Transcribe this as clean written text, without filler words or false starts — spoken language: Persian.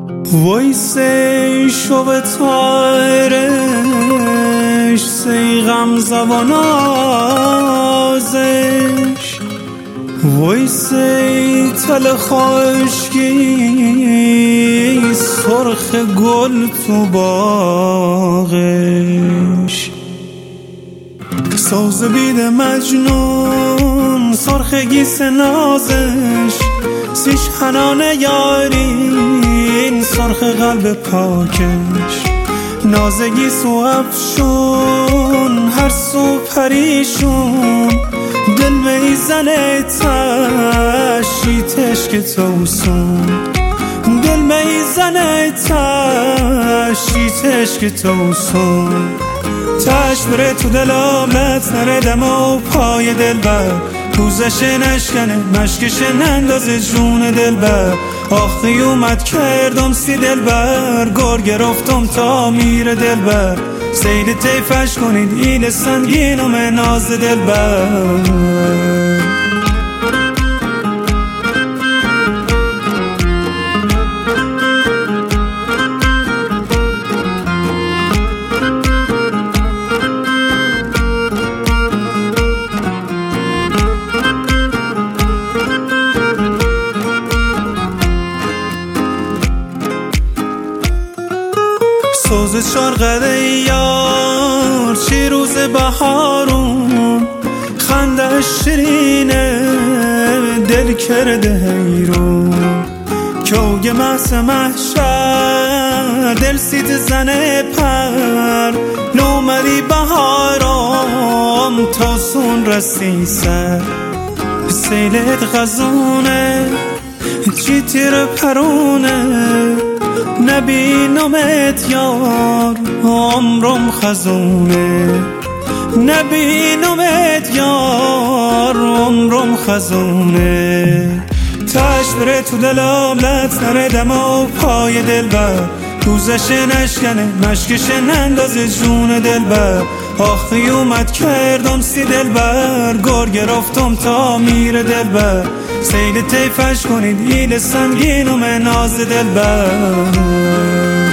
وای سی شو تایرش سی غم زبانازش وای سی تل خشکی سرخ گل تو باغش ساز بید مجنون سرخ گیس نازش سیش حنان یارین سرخ قلب پاکش نازگی سو افشون هر سو پریشون دل میزنه تشیتش که توسون دل میزنه تشیتش که توسون تش بره تو دلامت نره دم و پای دل بر توزش نشکنه مشکش نندازه جون دل بر آخی اومد کردم سی دل بر گور گرفتم تا میره دل بر سید تیفش کنید ایل سنگینم ناز دل بر سوز شرقه یار چی روز بهارون خنده شیرینه دل کرده حیرون کوگ محس محشر دل سید زنه پر نومدی بهارم تا سون رسی سر سیلت غزونه چی تیر پرونه نبینمت یار عمرم خزونه نبینمت یار عمرم خزونه تش بره تو دلم لط نره دم و پای دل بر دوزش نشکنه مشکش نندازه جون دل بر آخی اومد کردم سی دل بر گور گرفتم تا میره دل بر سید تیفش کنید ایل سنگینم ناز دل بر